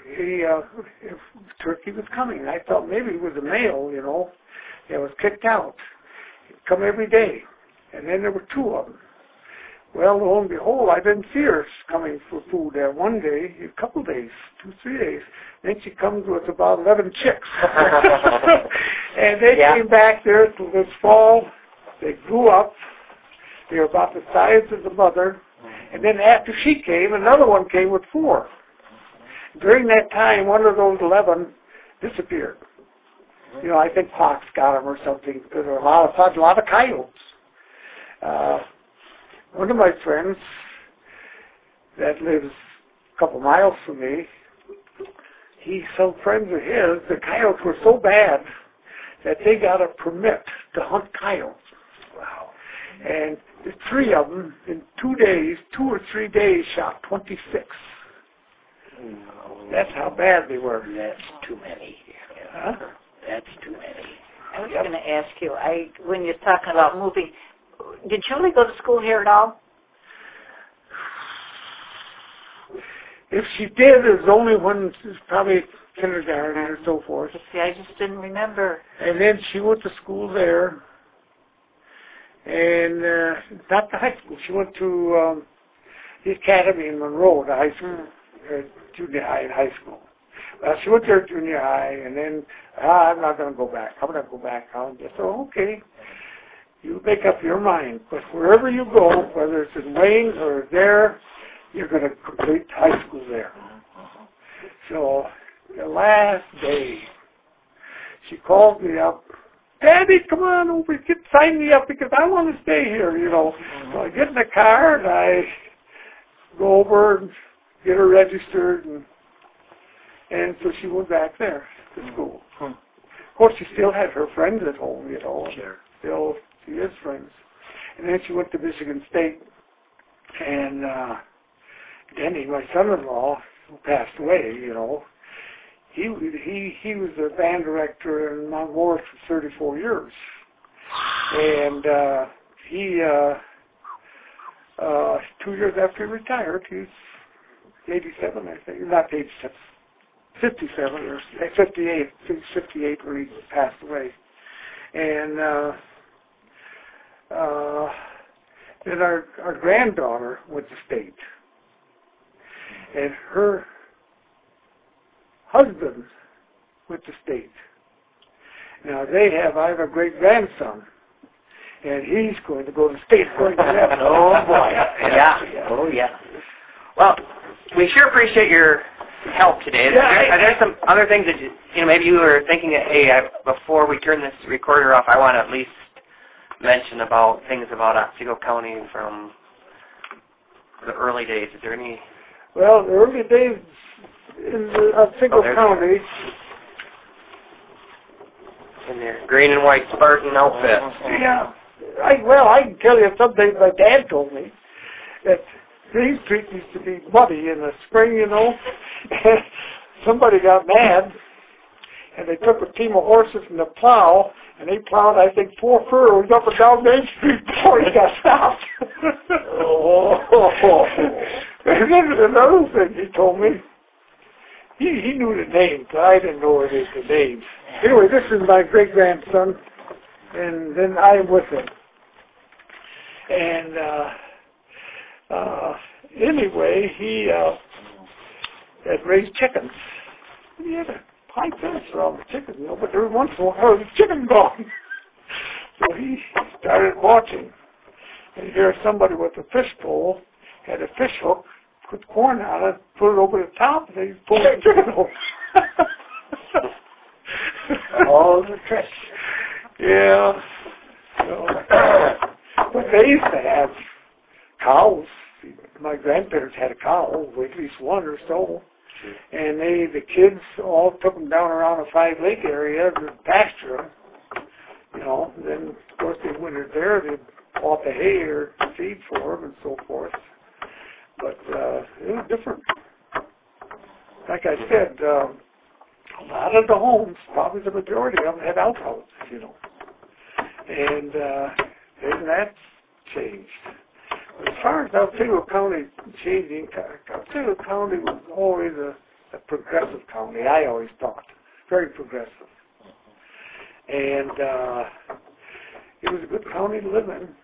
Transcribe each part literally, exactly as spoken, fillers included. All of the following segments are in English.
he, uh, if turkey was coming. And I thought maybe it was a male, you know, that was kicked out. He'd come every day. And then there were two of them. Well, lo and behold, I didn't see her coming for food there one day, a couple days, two, three days. Then she comes with about eleven chicks. And they yeah. came back there this fall. They grew up. They were about the size of the mother. And then after she came, another one came with four. During that time, one of those eleven disappeared. You know, I think Fox got them or something. There were a lot of, a lot of coyotes. Uh, one of my friends that lives a couple miles from me, he, some friends of his, the coyotes were so bad that they got a permit to hunt coyotes. Wow. And the three of them, in two days, two or three days, shot twenty-six. That's how bad they were. That's too many. Huh? That's too many. I was yep. going to ask you, I when you're talking about moving, did Julie go to school here at all? If she did, it was only when she was probably kindergarten or so forth. See, I just didn't remember. And then she went to school there. And uh, not the high school. She went to um, the academy in Monroe, the high school, uh, junior high and high school. Uh, she went there to junior high, and then, ah, I'm not going to go back. I'm going to go back. I just said, okay, you make up your mind. But wherever you go, whether it's in Wayne or there, you're going to complete high school there. So the last day, she called me up. Daddy, come on over, get sign me up because I want to stay here, you know. So I get in the car and I go over and get her registered, and and so she went back there to school. Of course, she still had her friends at home, you know. Sure. Still, she is friends. And then she went to Michigan State, and uh, Denny, my son-in-law, who passed away, you know. He he he was a band director in Mount Morris for thirty-four years, and uh, he uh, uh, two years after he retired, he's eighty-seven, I think, not eighty-seven, fifty-seven or fifty-eight, fifty-eight when he passed away, and uh, uh, then our our granddaughter went to state, and her husband went to state. Now they have, I have a great grandson, and he's going to go to state going to heaven. Oh boy, yeah. yeah, oh yeah. Well, we sure appreciate your help today. Is yeah, there, are there some other things that you, you know, maybe you were thinking, that, hey, I, before we turn this recorder off, I want to at least mention about things about Otsego County from the early days. Is there any? Well, the early days in the Otsego oh, County. In their green and white Spartan outfits. Yeah. I, well, I can tell you something my dad told me, that Green Street used to be muddy in the spring, you know. Somebody got mad, and they took a team of horses and a plow, and they plowed, I think, four furrows up and down Main Street before he got stopped. oh. And then another thing he told me, he, he knew the names, but I didn't know it is the names. Anyway, this is my great-grandson, and then I'm with him. And uh, uh, anyway, he uh, had raised chickens. He had a high fence around the chickens, you know, but every once in a while, the chicken gone. So he started watching. And here somebody with a fish pole had a fish hook, put corn on it, put it over the top, and he pulled the chicken home. All the tricks. Yeah. So, but they used to have cows. My grandparents had a cow, at least one or so. And they, the kids all took them down around the Five Lake area to pasture them. You know, then, of course, they wintered there. They bought the hay or feed for them and so forth. But uh, it was different. Like I said, um, a lot of the homes, probably the majority of them, had outhouses, you know. And uh, then that changed. But as far as Otsego County changing, Otsego County was always a a progressive county, I always thought. Very progressive. And uh, it was a good county to live in.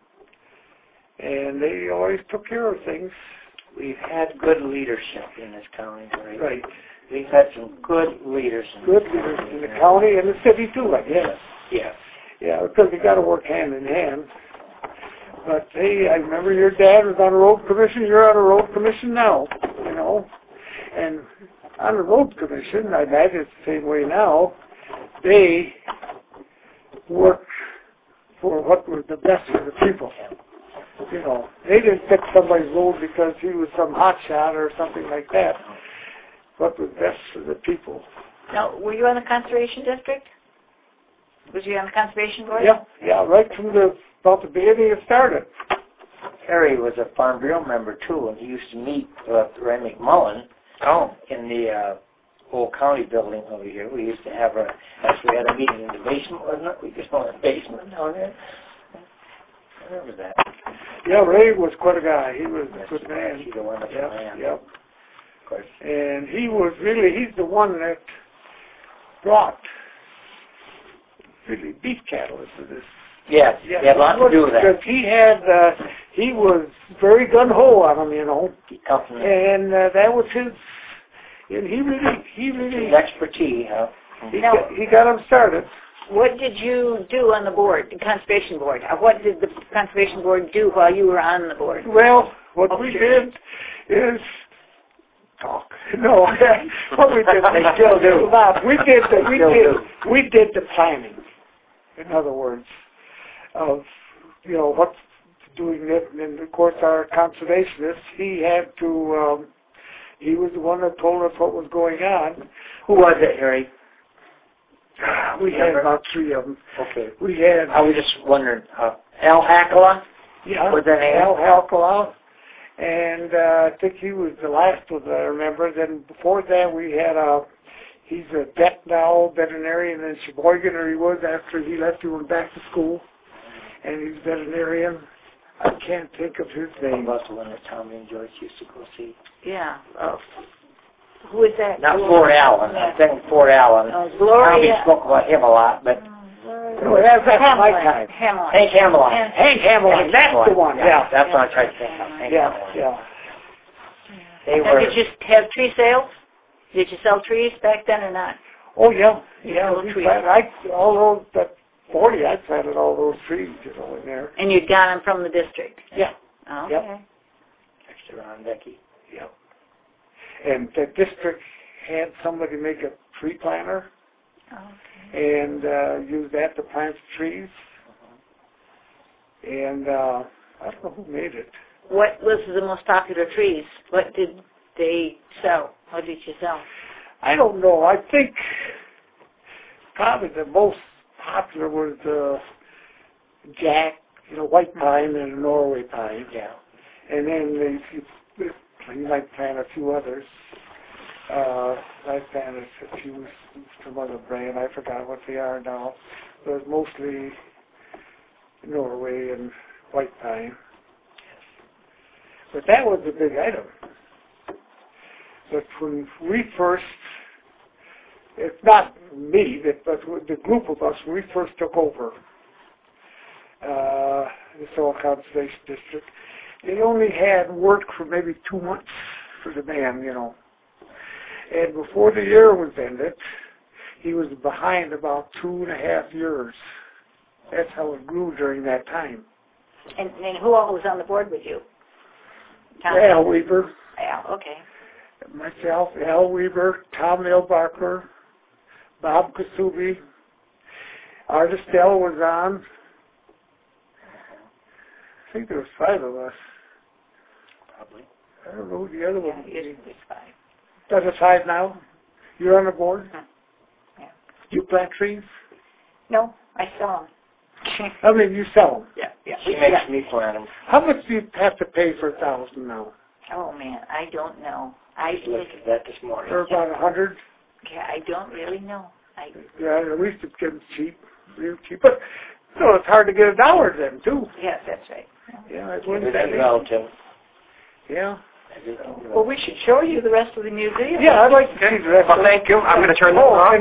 And they always took care of things. We've had good leadership in this county, right? Right. We've had some good leaders. In Good leaders in the county and the city too, I guess. Yes. Yeah, because you got to work hand in hand. But hey, I remember your dad was on a road commission. You're on a road commission now, you know. And on the road commission, I imagine it's the same way now. They work for what was the best for the people. You know, they didn't fix somebody's road because he was some hotshot or something like that. What was best for the people. Now, were you on the conservation district? Was you on the conservation board? Yeah, yeah, right from the about the beginning it started. Harry was a Farm Bureau member too, and he used to meet with Ray McMullen Oh. in the uh, old county building over here. We used to have a, actually had a meeting in the basement, wasn't it? We just went in the basement down there. I remember that. Yeah, Ray was quite a guy. He was Yes, a good man. he's a wonderful Yep, man. yep. Of course. And he was really, he's the one that brought really beef cattle into this. Yes, Yeah, he had a lot to do with that. Because he had, uh, he was very gun-ho on them, you know. He come from And uh, that was his, and he really, he really, his expertise, huh? he, Now- got, he got them started. What did you do on the board, the conservation board? Uh, What did the conservation board do while you were on the board? Well, what we did is talk. No, what we did, They still do. Bob, we did the we Still did do. we did the planning. In other words, of you know what's doing it, and of course our conservationist, he had to. Um, he was the one that told us what was going on. Who was it, Harry? We had Remember? about three of them. Okay. We had I was just wondering, uh, Al Hackala? yeah, was that name? Al Halkala, and uh, I think he was the last one that I remember. Then before that, we had a. He's a vet now, veterinarian in Sheboygan, or he was after he left. He went back to school, and he's veterinarian. I can't think of his Name name. was the one that Tommy and Joyce used to go see. Yeah. Uh, who is that? Not Fort Allen. I'm thinking Fort Allen. Uh, Tommy Gloria. spoke about him a lot, but No, that's, that's my Hamlin. time. Hamlin. Hank Hamelin. And- Hank Hamelin, that's the one. Yeah, That's what I tried to think of. Hank yeah, Hamelin. yeah. They Now, were. did you have tree sales? Did you sell trees back then or not? Oh yeah, yeah. Little We trees. planted, I all those that forty. I planted all those trees, you know, in there. And you'd got them from the district? Yeah. Okay. Yep. Extra on Becky. Yep. And the district had somebody make a tree planter Okay. and uh, use that to plant trees. And uh, I don't know who made it. What was the most popular trees? What did they sell? What did you sell? I don't know. I think probably the most popular was the jack, you know, white pine and the Norway pine. Yeah. And then you, you might plant a few others. Uh, I planted a few, some other brand. I forgot what they are now. But it was mostly Norway and white pine. But that was a big item. But when we first, it's not me, but, but the group of us, when we first took over uh, the Soil Conservation District, they only had work for maybe two months for the man, you know. And before the year was ended, he was behind about two and a half years. That's how it grew during that time. And, and who all was on the board with you? Tom? Al Weaver, Al, okay. myself, Al Weaver, Tom Milbarker, Bob Kasubi, Art Estelle was on. I think there was five of us. Probably. I don't know who the other Yeah, one usually was. it's five. That's a five now? You're on the board? Huh. Yeah. You plant trees? No, I sell them. I mean, you sell them. Yeah, yeah. She makes me plant them. How much do you have to pay for a thousand now? Oh man, I don't know. I I looked at that this morning. Or about a hundred? yeah, I don't really know. I Yeah, at least it's getting cheap, real cheap. But so it's hard to get a dollar then too. yes, that's right. Yeah, it wouldn't Everything's be. relative. Yeah, Well, we should show you the rest of the museum. Yeah, I'd like to see the rest Well, of it. thank you. I'm going to turn this Oh, off. and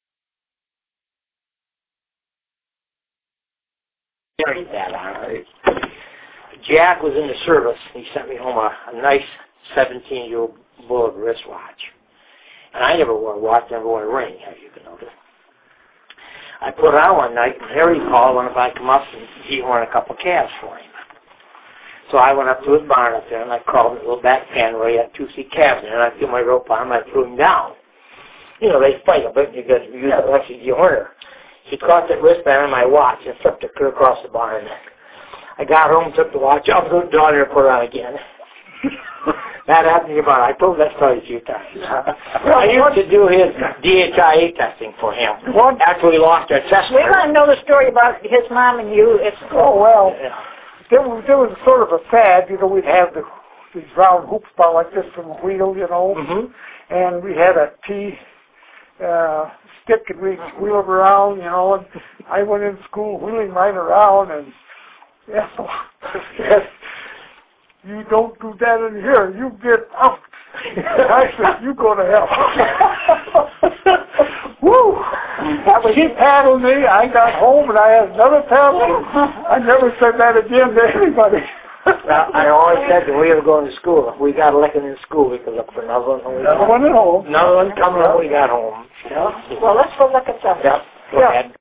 that on. Jack was in the service. He sent me home a, a nice seventeen-year-old Bullet wristwatch. And I never wore a watch, never wore a ring, as you can notice. I put it on one night, and Harry called when if I come up and he wanted a couple of calves for him. So I went up to his barn up there, and I crawled in a little back pen where he had two seat calves in, and I threw my rope on him, and I threw him down. You know, they fight a bit, you got to use it like you horner. He caught that wristband on my watch and flipped it clear across the barn. I got home, took the watch off, the daughter and put it on again. That happened to me about, I told that story a few times. I used to do his D H I A testing for him after we lost our test. We want to know the story about his mom and you at school. oh, well, there was, there was sort of a fad, you know, we'd have the, these round hoops about like this from a wheel, you know, Mm-hmm. and we had a T uh, stick and we'd wheel it around, you know, and I went in school wheeling mine around and, yeah, yes, you don't do that in here, you get out. I said, you go to hell. Woo! She paddled me, I got home and I had another paddle. I never said that again to anybody. Well, I always said that we were going to school. If we got a licking in school, we could look for another one. When we Another got one at home. Another one coming when we got home. Well, let's go look at some. Yep. Go Yeah. ahead.